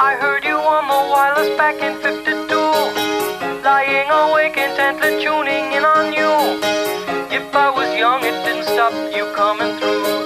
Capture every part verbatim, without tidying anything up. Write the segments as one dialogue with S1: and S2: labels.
S1: I heard you on the wireless back in fifty-two, lying awake intently tuning in on you. If I was young, it didn't stop you coming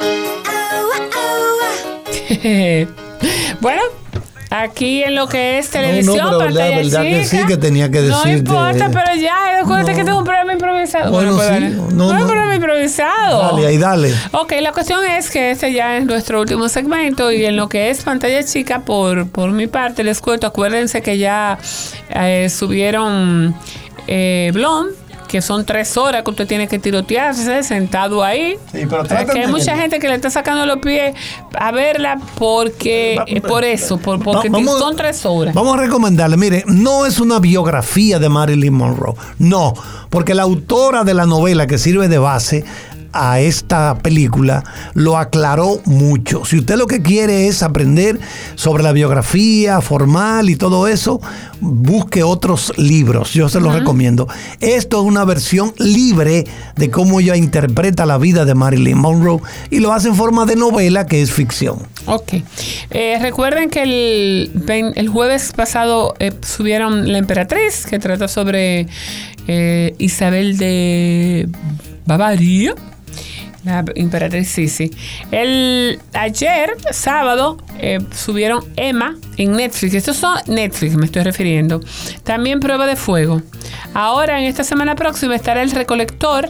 S1: through.
S2: Bueno, aquí en lo que es televisión,
S3: no, no, pero
S2: pantalla
S3: la verdad
S2: chica,
S3: que sí, que tenía que decirte.
S2: No importa, pero ya, acuérdate
S3: no.
S2: que tengo un programa improvisado.
S3: Bueno,
S2: bueno, pues
S3: sí,
S2: dale.
S3: no,
S2: no,
S3: no.
S2: un programa improvisado.
S3: Dale, ahí dale.
S2: Ok, la cuestión es que este ya es nuestro último segmento y en lo que es pantalla chica, por, por mi parte, les cuento, acuérdense que ya eh, subieron eh, Blonde, que son tres horas que usted tiene que tirotearse sentado ahí.
S3: Sí, pero
S2: es que hay mucha
S3: de...
S2: gente que le está sacando los pies a verla porque eh, por eso, por, porque
S3: vamos,
S2: son tres horas.
S3: Vamos a recomendarle, mire, no es una biografía de Marilyn Monroe, no, porque la autora de la novela que sirve de base a esta película lo aclaró mucho. Si usted lo que quiere es aprender sobre la biografía formal y todo eso, busque otros libros, yo se los uh-huh. recomiendo. Esto es una versión libre de cómo ella interpreta la vida de Marilyn Monroe y lo hace en forma de novela, que es ficción.
S2: Ok. Eh, recuerden que el, el jueves pasado eh, subieron La Emperatriz, que trata sobre eh, Isabel de Bavaria. La emperatriz Sisi. El ayer, sábado, eh, subieron Emma en Netflix. Estos son Netflix, me estoy refiriendo. También Prueba de Fuego. Ahora, en esta semana próxima, estará El Recolector,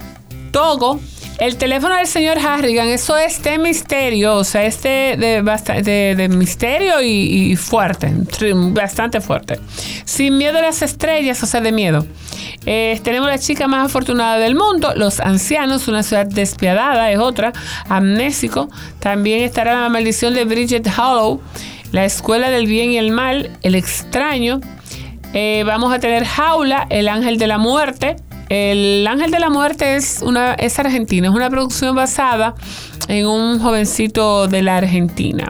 S2: Togo, El Teléfono del Señor Harrigan. Eso es de misterio, o sea, es de, de, de, de misterio y, y fuerte, bastante fuerte. Sin Miedo a las Estrellas, o sea, de miedo. Eh, tenemos La Chica Más Afortunada del Mundo, Los Ancianos, Una Ciudad Despiadada, es otra, Amnésico. También estará La Maldición de Bridget Hollow, La Escuela del Bien y el Mal, El Extraño. Eh, vamos a tener Jaula, El Ángel de la Muerte. El Ángel de la Muerte es una es argentina, es una producción basada en un jovencito de la Argentina.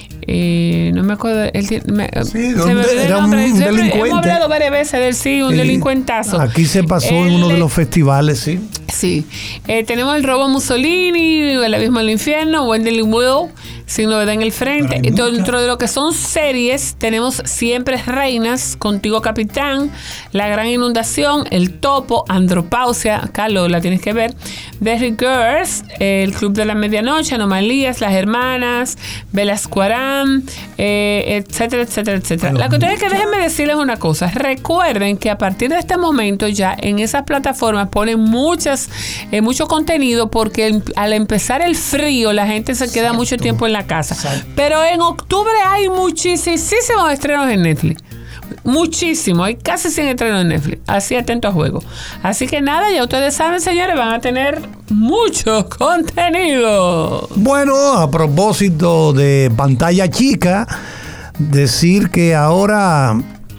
S2: Eh, no me acuerdo. Él, me,
S3: sí,
S2: se me
S3: era un delincuente.
S2: Hemos hablado varias veces del sí, un sí, delincuentazo.
S3: Aquí se pasó el, en uno de los festivales, sí.
S2: Sí. Eh, tenemos El Robo Mussolini, El Abismo del Infierno, Wendell Will, Sin Novedad en el Frente. Y dentro de lo que son series, tenemos Siempre Reinas, Contigo Capitán, La Gran Inundación, El Topo, Andropausia, Carlos, la tienes que ver, Derry Girls, El Club de la Medianoche, Anomalías, Las Hermanas, Velascuarán, eh, etcétera, etcétera, etcétera. Bueno, la cuestión es que déjenme decirles una cosa. Recuerden que a partir de este momento ya en esas plataformas ponen muchas, eh, mucho contenido porque el, al empezar el frío la gente se queda Exacto. mucho tiempo en la casa. Exacto. Pero en octubre hay muchísimos estrenos en Netflix. Muchísimo, hay casi cien estrenos en Netflix. Así atento a juego. Así que nada, ya ustedes saben, señores, van a tener mucho contenido.
S3: Bueno, a propósito de pantalla chica, decir que ahora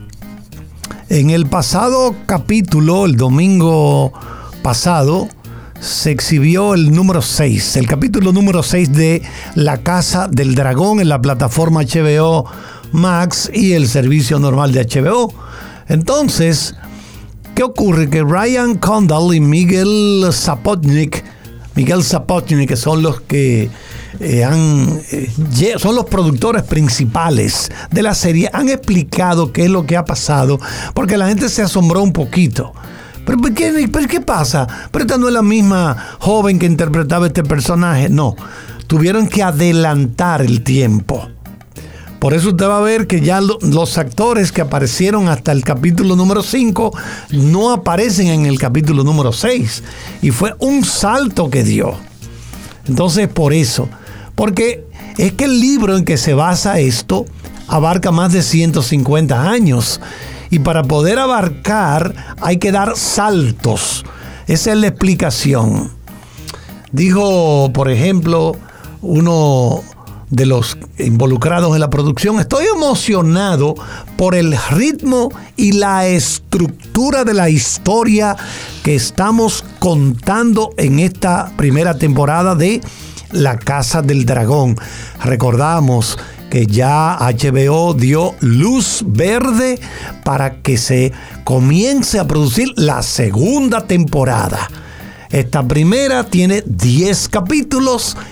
S3: en el pasado capítulo, el domingo pasado, se exhibió el número seis, el capítulo número seis de La Casa del Dragón en la plataforma H B O Max y el servicio normal de H B O. Entonces, ¿qué ocurre? Que Ryan Condal y Miguel Sapochnik, Miguel Sapochnik, que son los que eh, han, eh, son los productores principales de la serie, han explicado qué es lo que ha pasado, porque la gente se asombró un poquito. ¿Pero qué, pero qué pasa? ¿Pero esta no es la misma joven que interpretaba este personaje? No, tuvieron que adelantar el tiempo. Por eso usted va a ver que ya lo, los actores que aparecieron hasta el capítulo número cinco no aparecen en el capítulo número seis. Y fue un salto que dio. Entonces, por eso. Porque es que el libro en que se basa esto abarca más de ciento cincuenta años. Y para poder abarcar hay que dar saltos. Esa es la explicación. Dijo, por ejemplo, uno de los involucrados en la producción: estoy emocionado por el ritmo y la estructura de la historia que estamos contando en esta primera temporada de La Casa del Dragón. Recordamos que ya H B O dio luz verde para que se comience a producir la segunda temporada. Esta primera tiene diez capítulos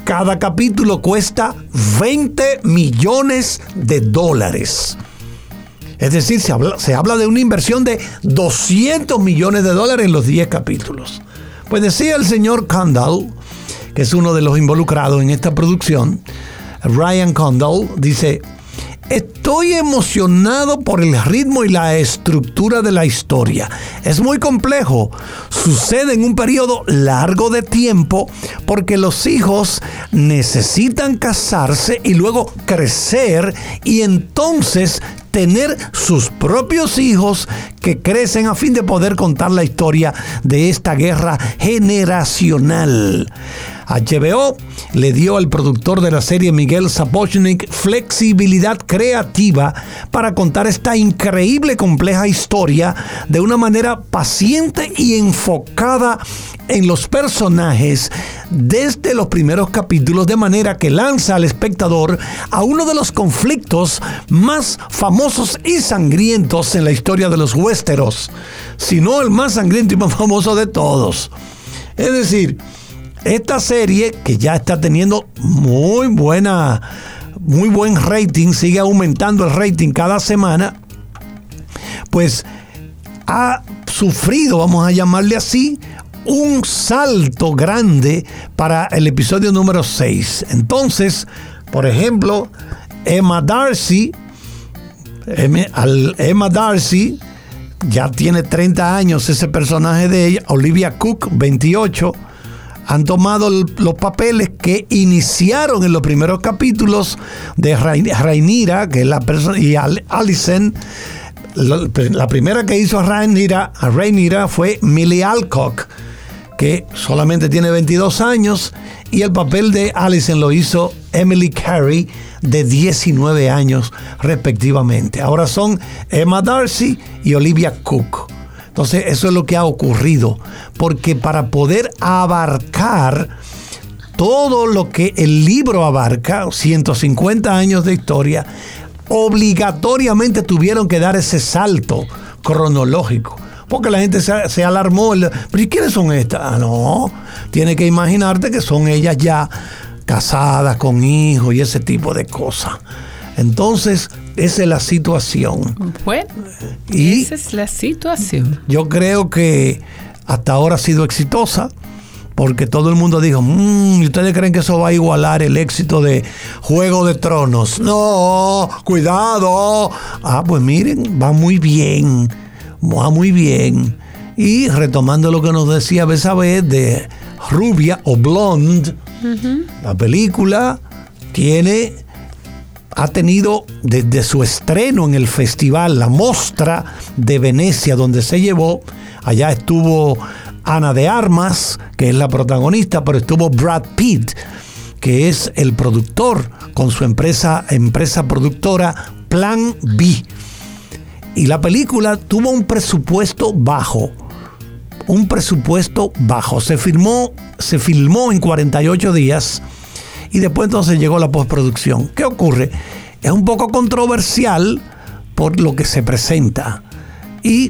S3: Cada capítulo cuesta veinte millones de dólares. Es decir, se habla, se habla de una inversión de doscientos millones de dólares en los diez capítulos. Pues decía el señor Condal, que es uno de los involucrados en esta producción, Ryan Condal, dice: estoy emocionado por el ritmo y la estructura de la historia. Es muy complejo. Sucede en un periodo largo de tiempo porque los hijos necesitan casarse y luego crecer y entonces tener sus propios hijos que crecen a fin de poder contar la historia de esta guerra generacional. H B O le dio al productor de la serie, Miguel Sapochnik, flexibilidad creativa para contar esta increíble, compleja historia de una manera paciente y enfocada en los personajes desde los primeros capítulos, de manera que lanza al espectador a uno de los conflictos más famosos y sangrientos en la historia de los Westeros, si no el más sangriento y más famoso de todos. Es decir, esta serie, que ya está teniendo muy buena, muy buen rating, sigue aumentando el rating cada semana, pues ha sufrido, vamos a llamarle así, un salto grande para el episodio número seis. Entonces, por ejemplo, Emma Darcy, Emma Darcy ya tiene treinta años, ese personaje de ella, Olivia Cook, veintiocho, han tomado el, los papeles que iniciaron en los primeros capítulos de Rhaenyra, que es la persona, y Alicent. La, la primera que hizo a Rhaenyra, a Rhaenyra fue Millie Alcock, que solamente tiene veintidós años, y el papel de Alicent lo hizo Emily Carey, de diecinueve años respectivamente. Ahora son Emma Darcy y Olivia Cook. Entonces, eso es lo que ha ocurrido, porque para poder abarcar todo lo que el libro abarca, ciento cincuenta años de historia, obligatoriamente tuvieron que dar ese salto cronológico, porque la gente se, se alarmó. ¿Pero y quiénes son estas? Ah, no, tienes que imaginarte que son ellas ya casadas con hijos y ese tipo de cosas. Entonces, esa es la situación.
S2: Bueno,
S3: y
S2: esa es la situación.
S3: Yo creo que hasta ahora ha sido exitosa, porque todo el mundo dijo, mmm, ¿y ustedes creen que eso va a igualar el éxito de Juego de Tronos? No, cuidado. Ah, pues miren, va muy bien, va muy bien. Y retomando lo que nos decía Besabé de Rubia o Blonde, uh-huh. La película tiene... ha tenido desde su estreno en el festival, la Mostra de Venecia, donde se llevó, allá estuvo Ana de Armas, que es la protagonista, pero estuvo Brad Pitt, que es el productor, con su empresa, empresa productora Plan B. Y la película tuvo un presupuesto bajo, un presupuesto bajo. Se filmó, se filmó en cuarenta y ocho días, y después entonces llegó la postproducción. ¿Qué ocurre? Es un poco controversial por lo que se presenta. Y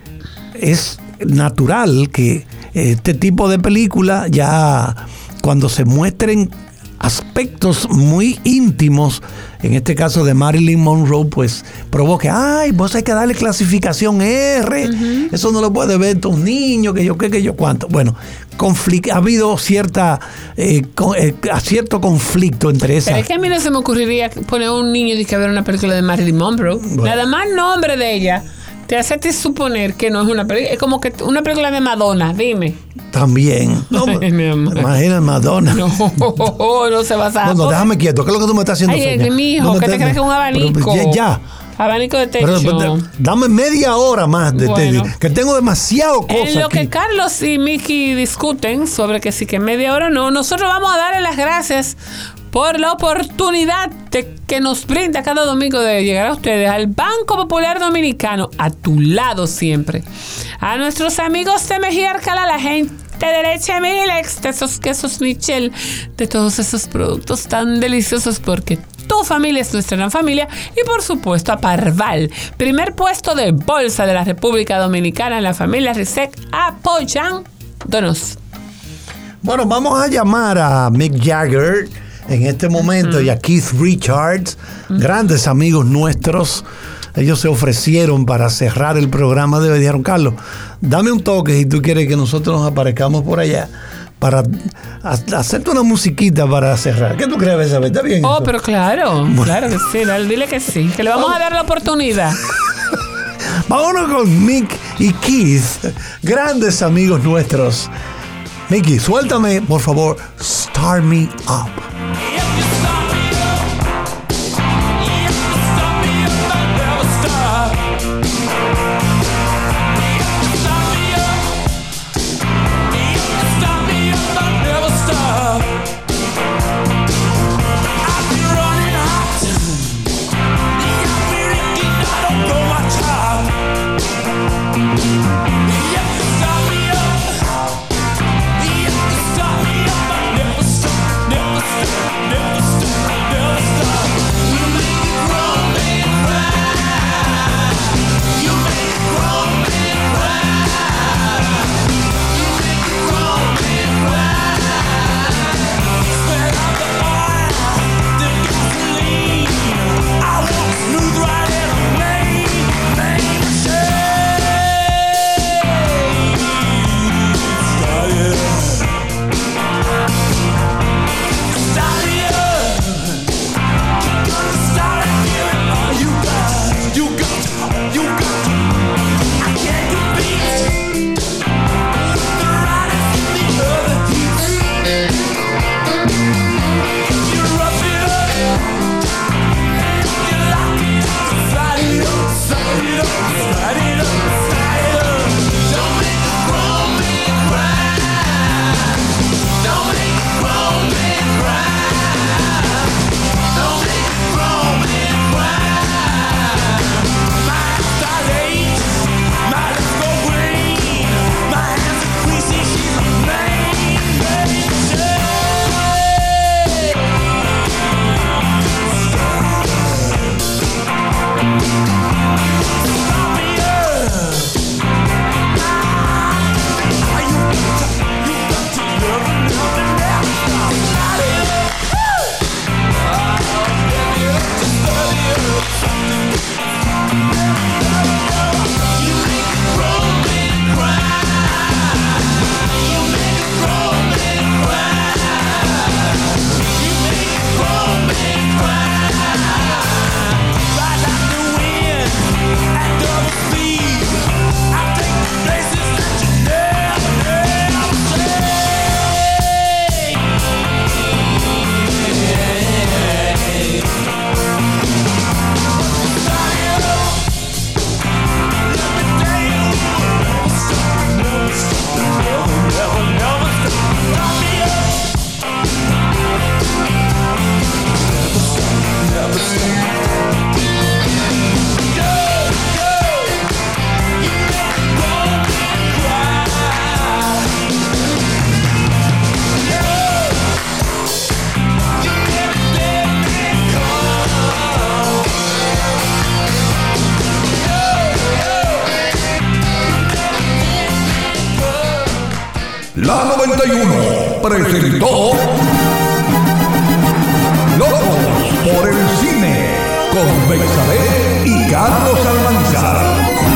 S3: es natural que este tipo de película, ya cuando se muestren aspectos muy íntimos, en este caso de Marilyn Monroe, pues provoque, ay, vos hay que darle clasificación R, uh-huh. Eso no lo puede ver tu niño, que yo qué, que yo cuánto. Bueno, conflict, ha habido cierta eh, con, eh, cierto conflicto entre esas.
S2: Pero es que a mí no se me ocurriría poner a un niño y que ver una película de Marilyn Monroe. Bueno. Nada más el nombre de ella te hace suponer que no es una película, es como que una película de Madonna, dime.
S3: También. No, ay, imagina Madonna.
S2: No, no se va a saber.
S3: No, no, déjame quieto. ¿Qué es lo que tú me estás haciendo?
S2: Ay, es mi hijo, no ¿qué te crees que es un abanico?
S3: Pero, ya, ya.
S2: Abanico de techo.
S3: Pero, pero, dame media hora más de bueno, te, que tengo demasiado cosas.
S2: En lo
S3: aquí.
S2: que Carlos y Miki discuten sobre que sí que media hora no, nosotros vamos a darle las gracias por la oportunidad de que nos brinda cada domingo de llegar a ustedes al Banco Popular Dominicano, a tu lado siempre. A nuestros amigos de Mejía Alcalá, la gente de Leche Milex, de esos quesos Michel, de todos esos productos tan deliciosos, porque tu familia es nuestra gran familia. Y por supuesto a Parval, primer puesto de bolsa de la República Dominicana en la familia Risec, apoyándonos.
S3: Bueno, vamos a llamar a Mick Jagger en este momento uh-huh. y a Keith Richards, uh-huh. grandes amigos nuestros. Ellos se ofrecieron para cerrar el programa de hoy. Dijeron, Carlos, dame un toque si tú quieres que nosotros nos aparezcamos por allá para hacerte una musiquita para cerrar. ¿Qué tú crees, Betsabé? ¿Está bien?
S2: Oh,
S3: eso?
S2: pero claro, bueno. claro que sí. Dale, dile que sí, que le vamos a dar la oportunidad.
S3: Vámonos con Mick y Keith, grandes amigos nuestros. Mickey, suéltame, por favor, Start Me Up.
S4: La noventa y uno presentó Locos por el Cine con Betsabé y Carlos Almanzar.